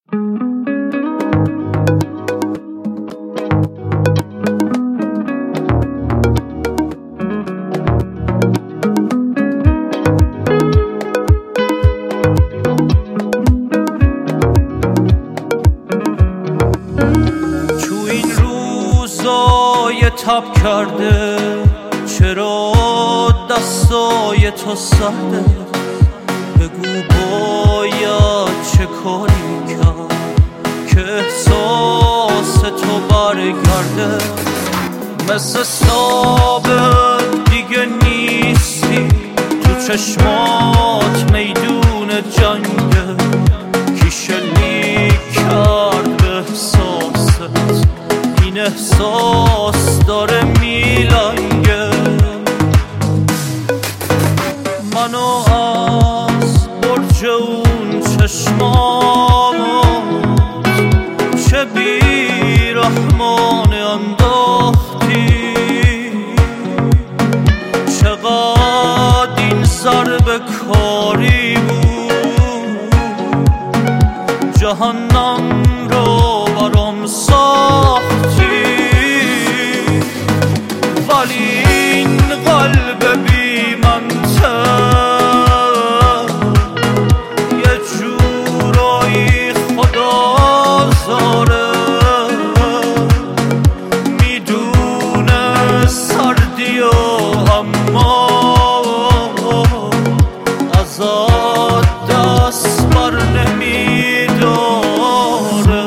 تاب کرده چرا دستای تو سرده؟ بگو باید چه کاری کرد که احساس تو برگرده؟ مثل سابق دیگه نیستی، تو چشمات میدون جنگه، کی شلیک کرد به احساست؟ این احساس داره میلنگه منو از برج اون چشمات، چه بیرحمانه انداختی، چقدر این ضربه کاری بود، جهنم رو برام ساختی. ولی این قلب بی منطق یه جورایی خدا زاره، میدونه سردی و اما ازاد دست بر نمیداره.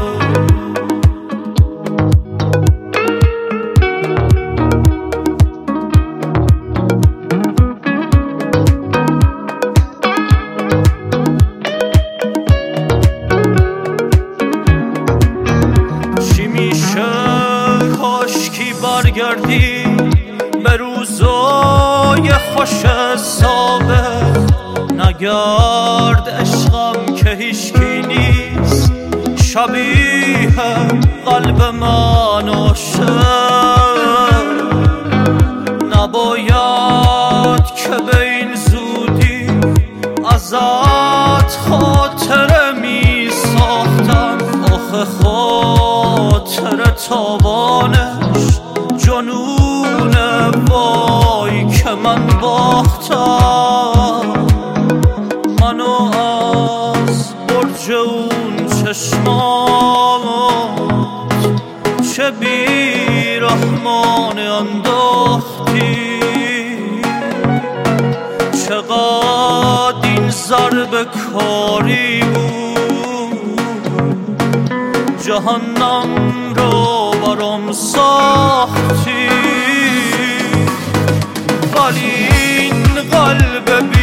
برگردی به روزای خوش سابق، نگرد عشقم که هیچکی نیست شبیه قلب من عاشق. نباید که به این زودی ازت خاطره می ساختم، آخه خاطره تابانش جنونه، وای که من باختم. منو از برج اون چشمات، چه بیرحمانه انداختی، چقدر این ضربه کاری بود، جهنم رو برام ساختی. ولی این قلب